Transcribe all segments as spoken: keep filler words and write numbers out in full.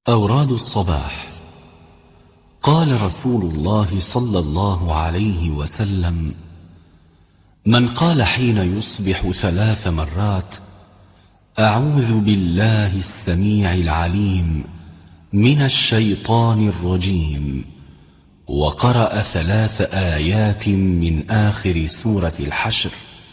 أوراد الصباح. قال رسول الله صلى الله عليه وسلم: من قال حين يصبح ثلاث مرات: أعوذ بالله السميع العليم من الشيطان الرجيم، وقرأ ثلاث آيات من آخر سورة الحشر،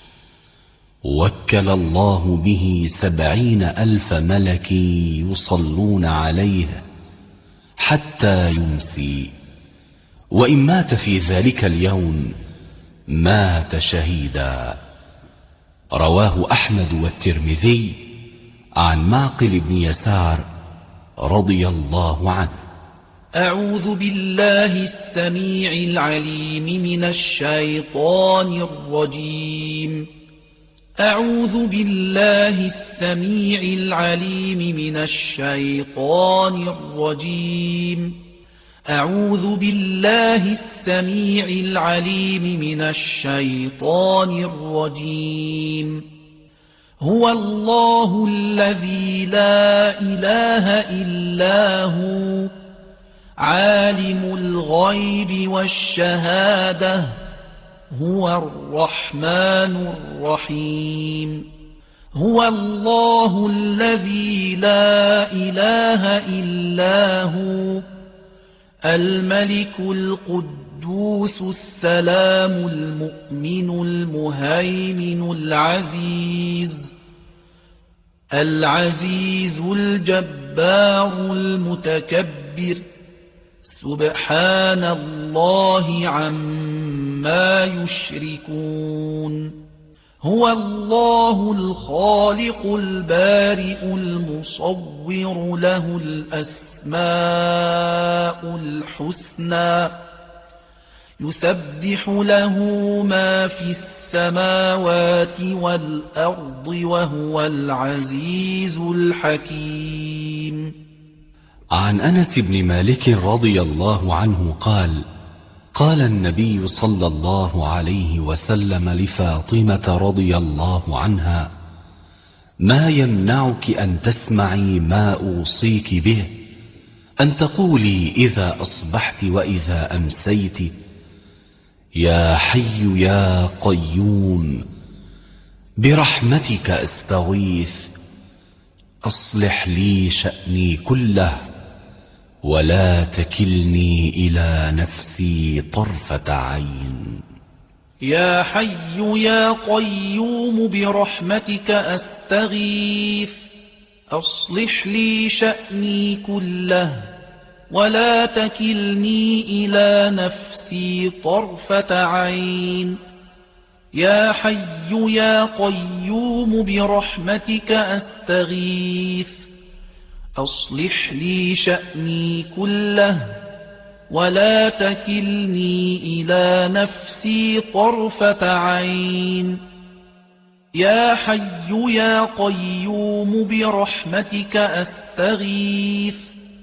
وكل الله به سبعين ألف ملك يصلون عليه حتى يمسي، وإن مات في ذلك اليوم مات شهيدا. رواه أحمد والترمذي عن معقل بن يسار رضي الله عنه. أعوذ بالله السميع العليم من الشيطان الرجيم. أعوذ بالله السميع العليم من الشيطان الرجيم. أعوذ بالله السميع العليم من الشيطان الرجيم. هو الله الذي لا إله إلا هو عالم الغيب والشهادة هو الرحمن الرحيم. هو الله الذي لا إله إلا هو الملك القدوس السلام المؤمن المهيمن العزيز العزيز الجبار المتكبر، سبحان الله عما يشركون. هو الله الخالق البارئ المصور، له الأسماء الحسنى، يسبح له ما في السماوات والأرض، وهو العزيز الحكيم. عن أنس بن مالك رضي الله عنه قال: قال النبي صلى الله عليه وسلم لفاطمة رضي الله عنها: ما يمنعك أن تسمعي ما أوصيك به، أن تقولي إذا أصبحت وإذا أمسيت: يا حي يا قيوم برحمتك أستغيث، أصلح لي شأني كله ولا تكلني إلى نفسي طرفة عين. يا حي يا قيوم برحمتك أستغيث، أصلح لي شأني كله ولا تكلني إلى نفسي طرفة عين. يا حي يا قيوم برحمتك أستغيث، أصلح لي شأني كله ولا تكلني إلى نفسي طرفة عين. يا حي يا قيوم برحمتك أستغيث،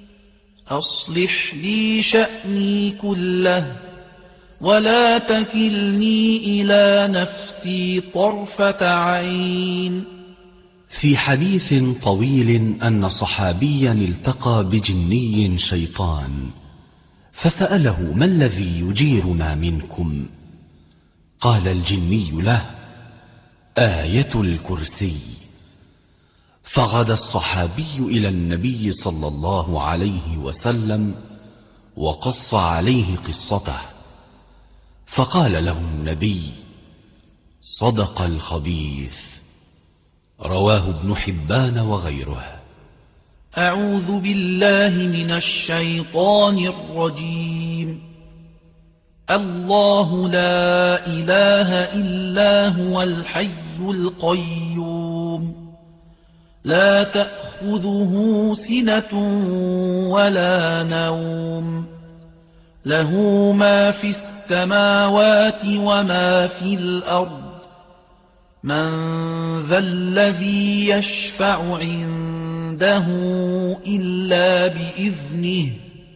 أصلح لي شأني كله ولا تكلني إلى نفسي طرفة عين. في حديث طويل أن صحابيا التقى بجني شيطان فسأله: ما الذي يجيرنا منكم؟ قال الجني له: آية الكرسي. فغدا الصحابي إلى النبي صلى الله عليه وسلم وقص عليه قصته، فقال له النبي: صدق الخبيث. رواه ابن حبان وغيره. أعوذ بالله من الشيطان الرجيم. الله لا إله إلا هو الحي القيوم، لا تأخذه سنة ولا نوم، له ما في السماوات وما في الأرض. من ذا الذي يشفع عنده إلا بإذنه،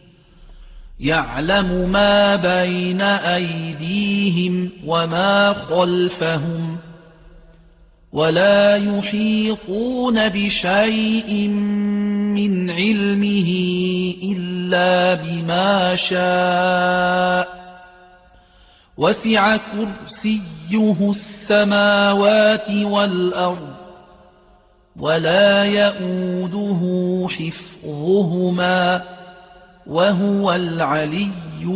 يعلم ما بين أيديهم وما خلفهم، ولا يحيطون بشيء من علمه إلا بما شاء وسع كرسيه السماوات والأرض ولا يئوده حفظهما وهو العلي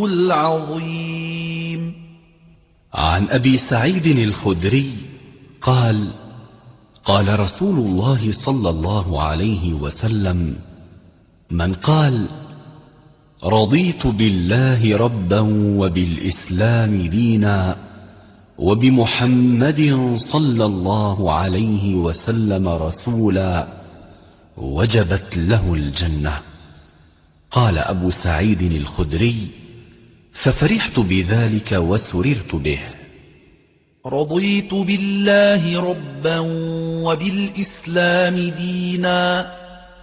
العظيم. عن أبي سعيد الخدري قال: قال رسول الله صلى الله عليه وسلم: من قال رضيت بالله ربا وبالإسلام دينا وبمحمد صلى الله عليه وسلم رسولا وجبت له الجنة. قال أبو سعيد الخدري: ففرحت بذلك وسررت به. رضيت بالله ربا وبالإسلام دينا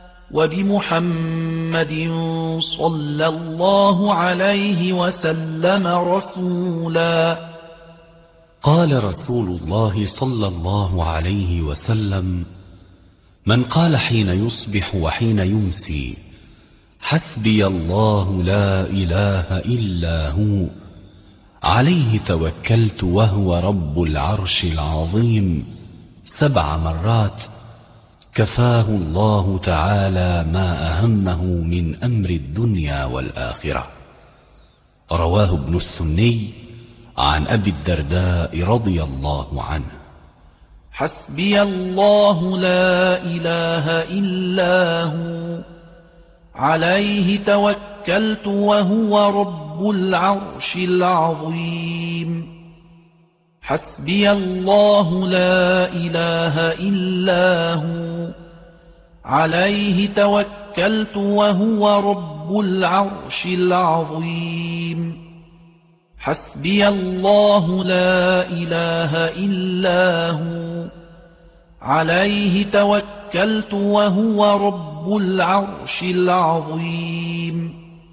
وبمحمد صلى الله عليه وسلم رسولا. قال رسول الله صلى الله عليه وسلم: من قال حين يصبح وحين يمسي حسبي الله لا إله إلا هو عليه توكلت وهو رب العرش العظيم سبع مرات كفاه الله تعالى ما أهمه من أمر الدنيا والآخرة. رواه ابن السني عن أبي الدرداء رضي الله عنه: حسبي الله لا إله إلا هو عليه توكلت وهو رب العرش العظيم. حسبي الله لا إله إلا هو عليه توكلت وهو رب العرش العظيم. حسبي الله لا إله إلا هو عليه توكلت وهو رب العرش العظيم.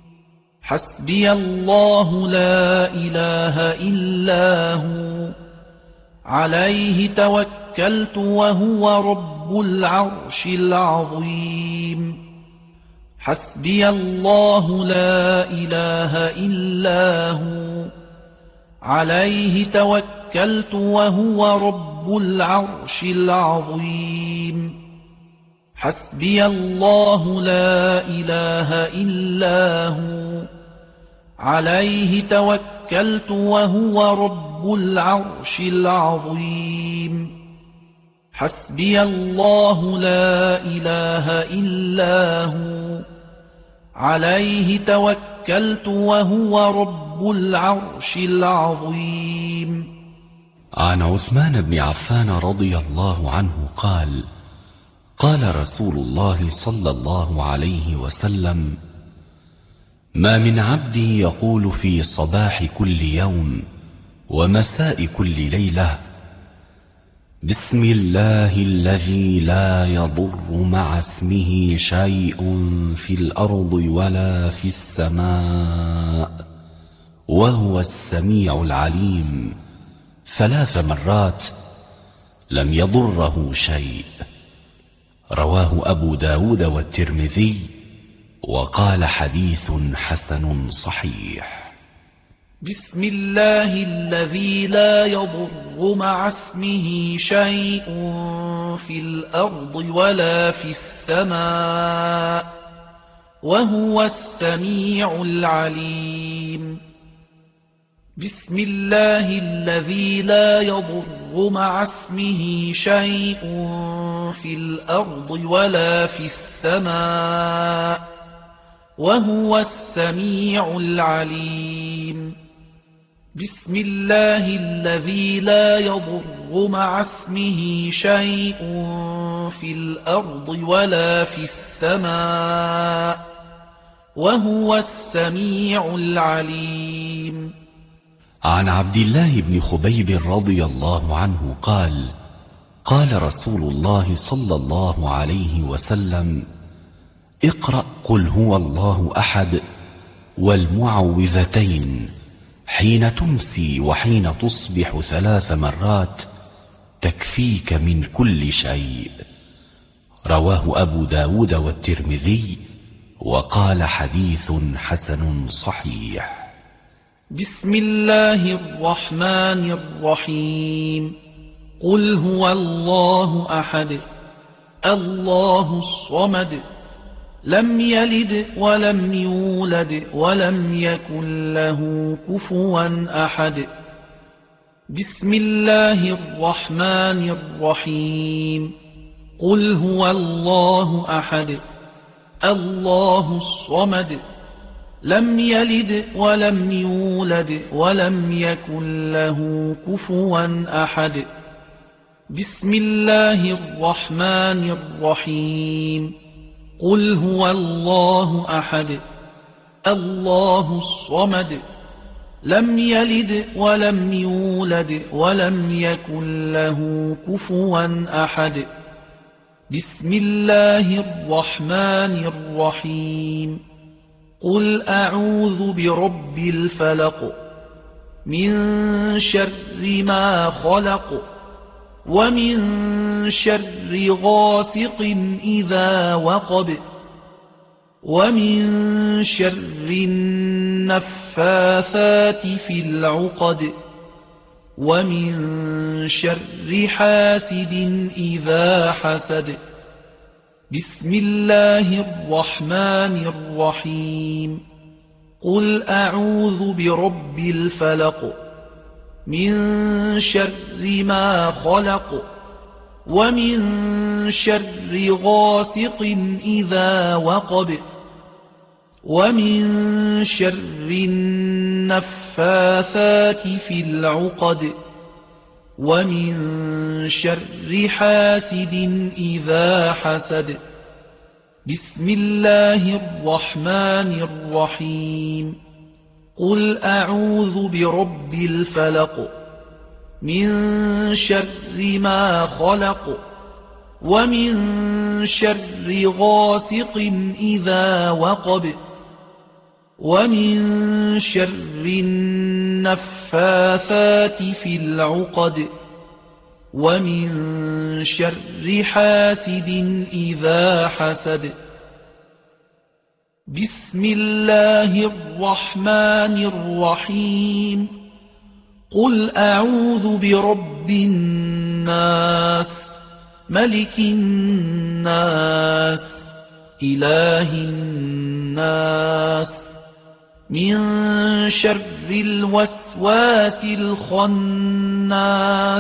حسبي الله لا إله إلا هو عليه توكلت وهو رب العرش العظيم. حسبي الله لا إله إلا هو عليه توكلت وهو رب العرش العظيم. حسبي الله لا إله إلا هو عليه توكلت وهو رب العرش العظيم. حسبي الله لا إله إلا هو عليه توكلت وهو رب العرش العظيم. عن عثمان بن عفان رضي الله عنه قال: قال رسول الله صلى الله عليه وسلم: ما من عبد يقول في صباح كل يوم ومساء كل ليلة: بسم الله الذي لا يضر مع اسمه شيء في الأرض ولا في السماء وهو السميع العليم ثلاث مرات لم يضره شيء. رواه أبو داود والترمذي وقال: حديث حسن صحيح. بسم الله الذي لا يضر مع اسمه شيء في الأرض ولا في السماء وهو السميع العليم. بسم الله الذي لا يضر مع اسمه شيء في الأرض ولا في السماء وهو السميع العليم. بسم الله الذي لا يضر مع اسمه شيء في الأرض ولا في السماء وهو السميع العليم. عن عبد الله بن خبيب رضي الله عنه قال: قال رسول الله صلى الله عليه وسلم: اقرأ قل هو الله أحد والمعوذتين حين تمسي وحين تصبح ثلاث مرات تكفيك من كل شيء. رواه أبو داود والترمذي، وقال حديث حسن صحيح. بسم الله الرحمن الرحيم. قل هو الله أحد الله الصمد لم يلد ولم يولد ولم يكن له كفوا أحد. بسم الله الرحمن الرحيم. قل هو الله أحد الله الصمد لم يلد ولم يولد ولم يكن له كفوا أحد. بسم الله الرحمن الرحيم. قل هو الله أحد الله الصمد لم يلد ولم يولد ولم يكن له كفوا أحد. بسم الله الرحمن الرحيم. قل أعوذ برب الفلق من شر ما خلق ومن شر غاسق إذا وقب ومن شر النفاثات في العقد ومن شر حاسد إذا حسد. بسم الله الرحمن الرحيم. قل أعوذ برب الفلق من شر ما خلق ومن شر غاسق إذا وقب ومن شر النفاثات في العقد ومن شر حاسد إذا حسد. بسم الله الرحمن الرحيم. قل أعوذ برب الفلق من شر ما خلق ومن شر غاسق إذا وقب ومن شر النفاثات في العقد ومن شر حاسد إذا حسد. بسم الله الرحمن الرحيم. قل أعوذ برب الناس ملك الناس إله الناس من شر الوسواس الخناس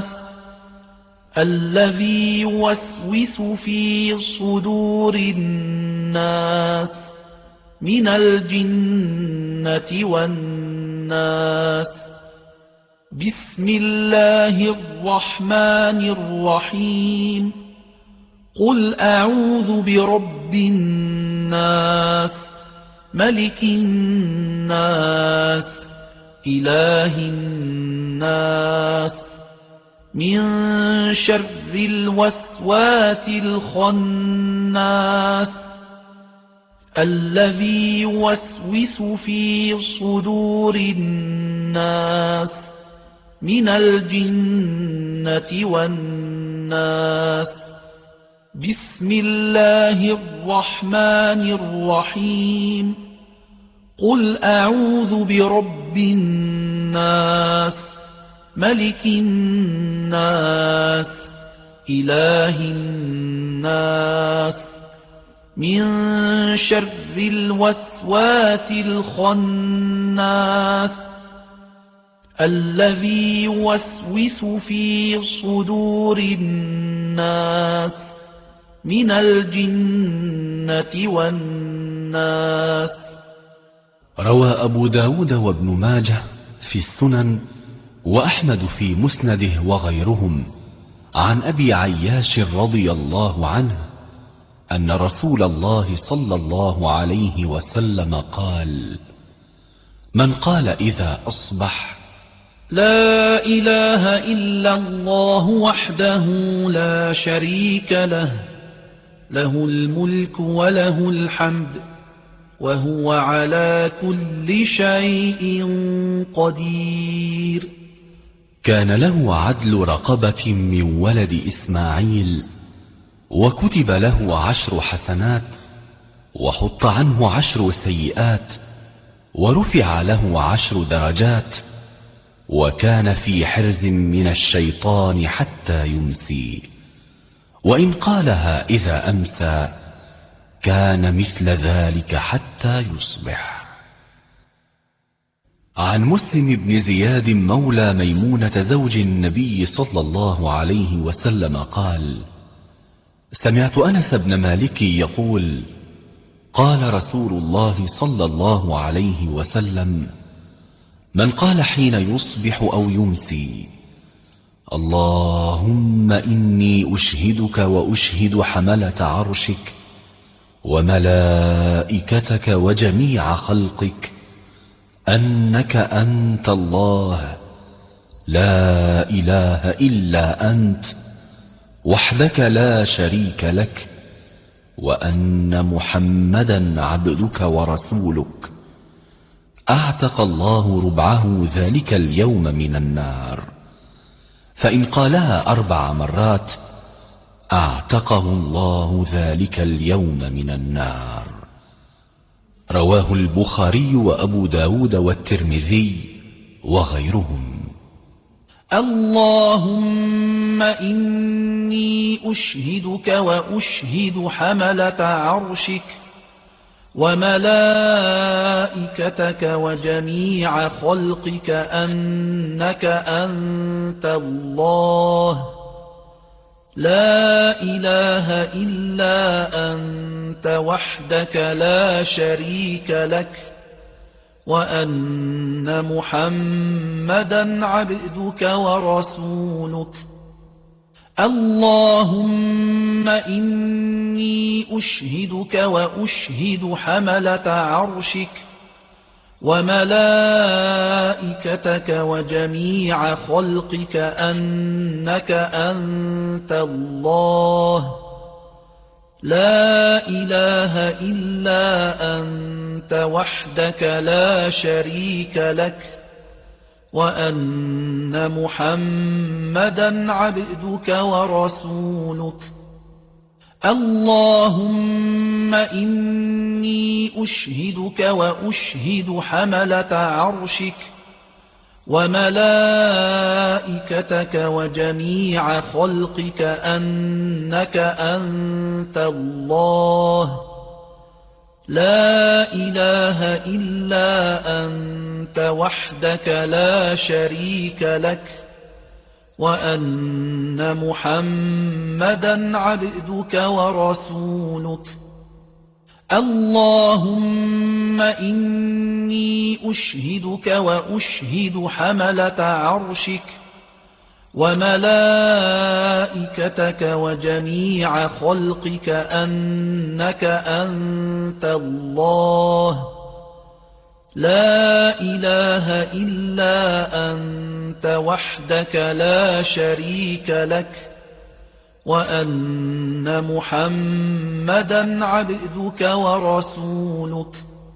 الذي يوسوس في صدور الناس من الجنة والناس. بسم الله الرحمن الرحيم. قل أعوذ برب الناس ملك الناس إله الناس من شر الوسواس الخناس الذي يوسوس في صدور الناس من الجنة والناس. بسم الله الرحمن الرحيم. قل أعوذ برب الناس ملك الناس إله الناس من شر الوسواس الخناس الذي يوسوس في صدور الناس من الجنة والناس. روى أبو داود وابن ماجه في السنن وأحمد في مسنده وغيرهم عن أبي عياش رضي الله عنه أن رسول الله صلى الله عليه وسلم قال: من قال إذا أصبح: لا إله إلا الله وحده لا شريك له له الملك وله الحمد وهو على كل شيء قدير، كان له عدل رقبة من ولد إسماعيل وكتب له عشر حسنات وحط عنه عشر سيئات ورفع له عشر درجات، وكان في حرز من الشيطان حتى يمسي، وإن قالها إذا أمسى كان مثل ذلك حتى يصبح. عن مسلم بن زياد مولى ميمونة زوج النبي صلى الله عليه وسلم قال: سمعت أنس بن مالك يقول: قال رسول الله صلى الله عليه وسلم: من قال حين يصبح أو يمسي: اللهم إني أشهدك وأشهد حملة عرشك وملائكتك وجميع خلقك أنك أنت الله لا إله إلا أنت وحدك لا شريك لك، وأن محمدا عبدك ورسولك، أعتق الله ربعه ذلك اليوم من النار. فإن قالها أربع مرات أعتقه الله ذلك اليوم من النار. رواه البخاري وأبو داود والترمذي وغيرهم. اللهم إني أشهدك وأشهد حملة عرشك وملائكتك وجميع خلقك أنك أنت الله لا إله إلا أنت وحدك لا شريك لك، وأن محمدا عبدك ورسولك. اللهم إني أشهدك وأشهد حملة عرشك وملائكتك وجميع خلقك أنك أنت الله لا إله إلا أنت وحدك لا شريك لك، وأن محمدا عبدك ورسولك. اللهم إني أشهدك وأشهد حملة عرشك وملائكتك وجميع خلقك أنك أنت الله لا إله إلا أنت وحدك لا شريك لك، وأن محمدا عبدك ورسولك. اللهم إني أشهدك وأشهد حملة عرشك وملائكتك وجميع خلقك أنك أنت الله لا إله إلا أنت وحدك لا شريك لك، وأن محمدا عبدك ورسولك.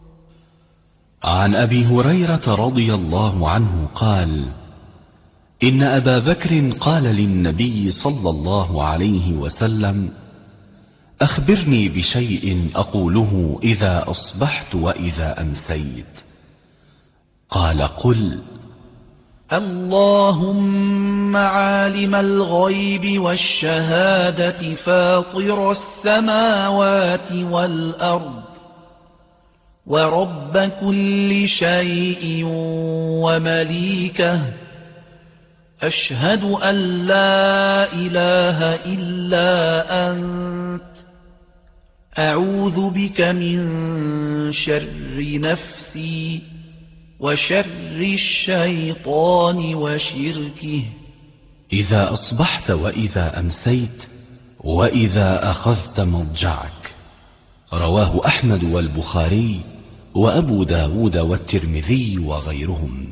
عن أبي هريرة رضي الله عنه قال: إن أبا بكر قال للنبي صلى الله عليه وسلم: أخبرني بشيء أقوله إذا أصبحت وإذا أمسيت. قال: قل: اللهم عالم الغيب والشهادة فاطر السماوات والأرض ورب كل شيء ومليكه، أشهد أن لا إله إلا أنت، أعوذ بك من شر نفسي وشر الشيطان وشركه. إذا أصبحت وإذا أمسيت وإذا أخذت مضجعك. رواه أحمد والبخاري وأبو داود والترمذي وغيرهم.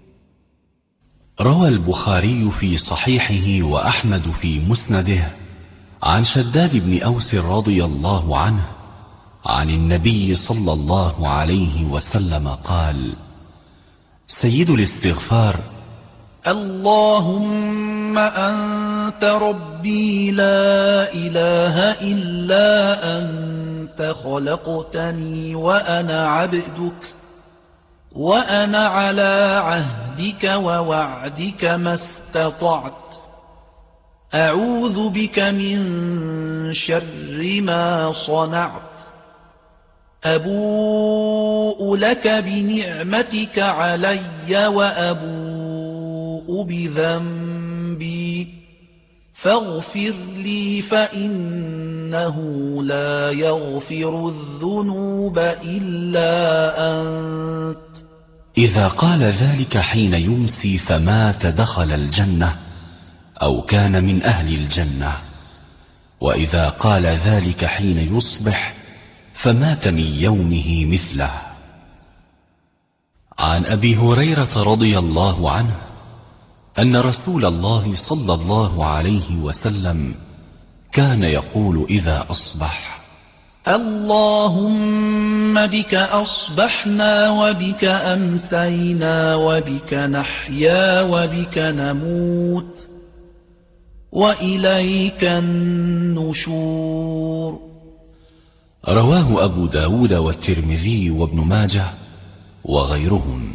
روى البخاري في صحيحه وأحمد في مسنده عن شداد بن أوس رضي الله عنه عن النبي صلى الله عليه وسلم قال: سيد الاستغفار اللهم أنت ربي لا إله إلا أنت خلقتني وأنا عبدك وأنا على عهدك ووعدك ما استطعت أعوذ بك من شر ما صنعت أبوء لك بنعمتك علي وأبوء بذنبي فاغفر لي فإنه لا يغفر الذنوب إلا أنت. إذا قال ذلك حين يمسي فمات دخل الجنة أو كان من أهل الجنة، وإذا قال ذلك حين يصبح فمات من يومه مثله. عن أبي هريرة رضي الله عنه أن رسول الله صلى الله عليه وسلم كان يقول إذا أصبح: اللهم بك أصبحنا وبك أمسينا وبك نحيا وبك نموت وإليك النشور. رواه أبو داود والترمذي وابن ماجه وغيرهم.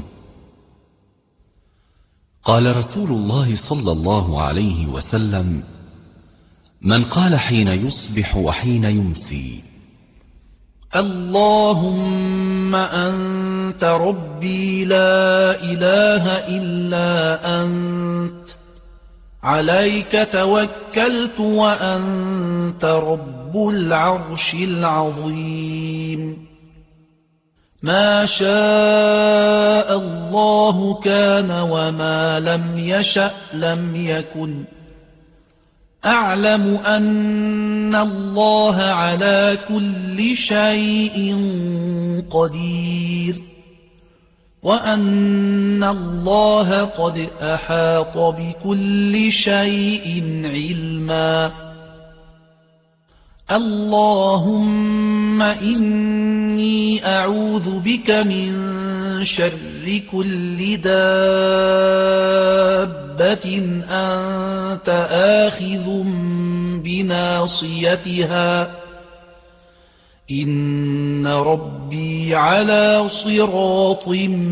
قال رسول الله صلى الله عليه وسلم: من قال حين يصبح وحين يمسي: اللهم أنت ربي لا إله إلا أنت عليك توكلت وأنت رب العرش العظيم ما شاء الله كان وما لم يشأ لم يكن أعلم أن الله على كل شيء قدير وأن الله قد أحاط بكل شيء علما. اللهم إني أعوذ بك من شر كل دابة أنت آخذ بناصيتها إن ربي على صراط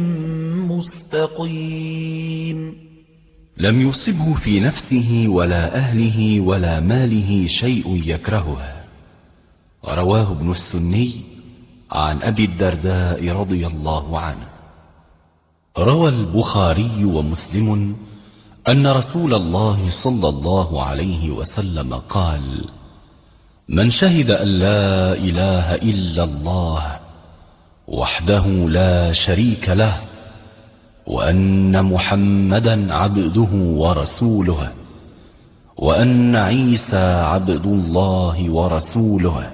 مستقيم. لم يصبه في نفسه ولا أهله ولا ماله شيء يكرهه. رواه ابن السني عن أبي الدرداء رضي الله عنه. روى البخاري ومسلم أن رسول الله صلى الله عليه وسلم قال: من شهد أن لا إله إلا الله وحده لا شريك له وأن محمدا عبده ورسوله وأن عيسى عبد الله ورسوله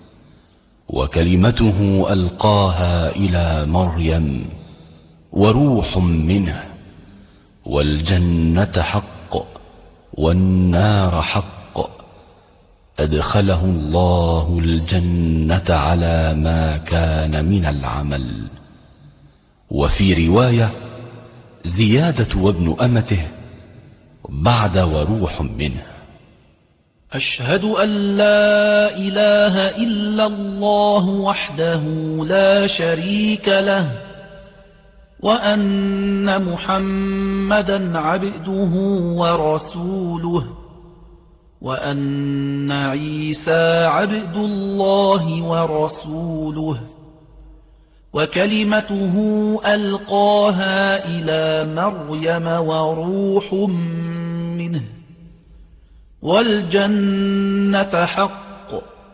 وكلمته ألقاها إلى مريم وروح منه والجنة حق والنار حق أدخله الله الجنة على ما كان من العمل. وفي رواية زيادة وابن أمته بعد وروح منه. أشهد أن لا إله إلا الله وحده لا شريك له وأن محمدا عبده ورسوله وأن عيسى عبد الله ورسوله وكلمته ألقاها إلى مريم وروح منه والجنة حق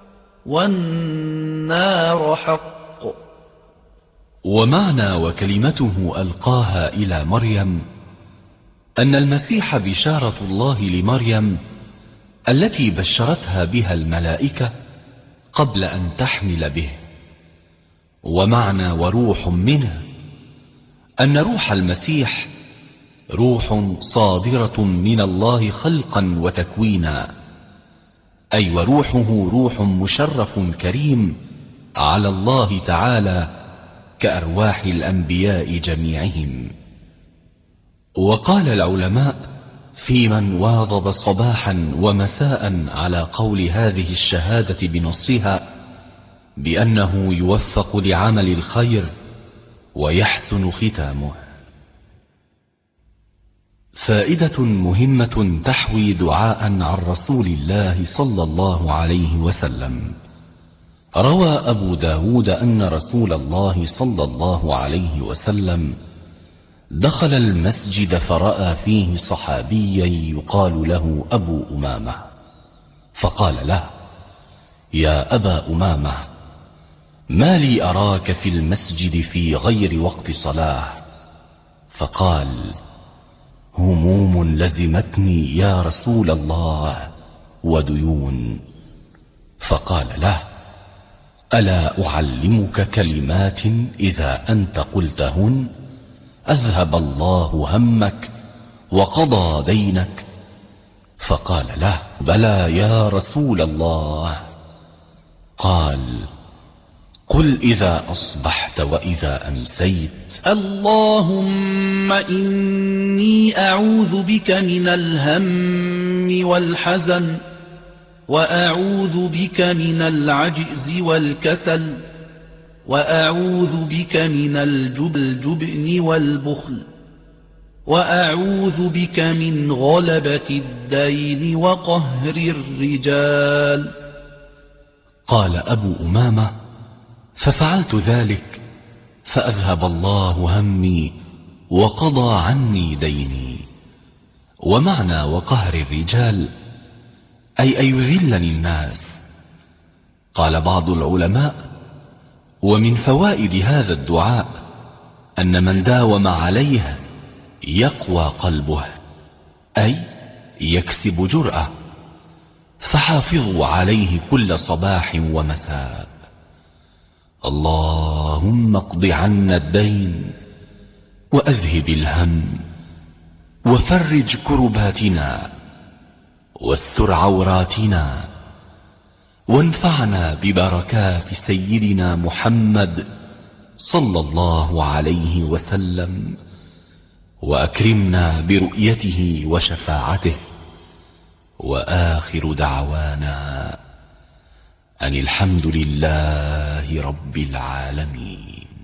والنار حق. ومعنى وكلمته ألقاها إلى مريم أن المسيح بشارة الله لمريم التي بشرتها بها الملائكة قبل أن تحمل به. ومعنى وروح منه أن روح المسيح روح صادرة من الله خلقا وتكوينا، أي وروحه روح مشرف كريم على الله تعالى كأرواح الأنبياء جميعهم. وقال العلماء في من واظب صباحا ومساء على قول هذه الشهادة بنصها بأنه يوفق لعمل الخير ويحسن ختامه. فائدة مهمة تحوي دعاء عن رسول الله صلى الله عليه وسلم. روى أبو داود أن رسول الله صلى الله عليه وسلم دخل المسجد فرأى فيه صحابيا يقال له أبو أمامة، فقال له: يا أبا أمامة، ما لي أراك في المسجد في غير وقت صلاة؟ فقال: هموم لزمتني يا رسول الله وديون. فقال له: ألا أعلمك كلمات إذا أنت قلتهن أذهب الله همك وقضى دينك؟ فقال له: بلى يا رسول الله. قال: قل إذا أصبحت وإذا أمسيت: اللهم إني أعوذ بك من الهم والحزن، وأعوذ بك من العجز والكسل، وأعوذ بك من الجبن والبخل، وأعوذ بك من غلبة الدين وقهر الرجال. قال أبو أمامة: ففعلت ذلك فأذهب الله همي وقضى عني ديني. ومعنى وقهر الرجال أي أن يذلني الناس. قال بعض العلماء: ومن فوائد هذا الدعاء أن من داوم عليه يقوى قلبه، أي يكسب جرأة، فحافظوا عليه كل صباح ومساء. اللهم اقض عنا الدين وأذهب الهم وفرج كرباتنا واستر عوراتنا، وانفعنا ببركات سيدنا محمد صلى الله عليه وسلم، وأكرمنا برؤيته وشفاعته. وآخر دعوانا أن الحمد لله رب العالمين.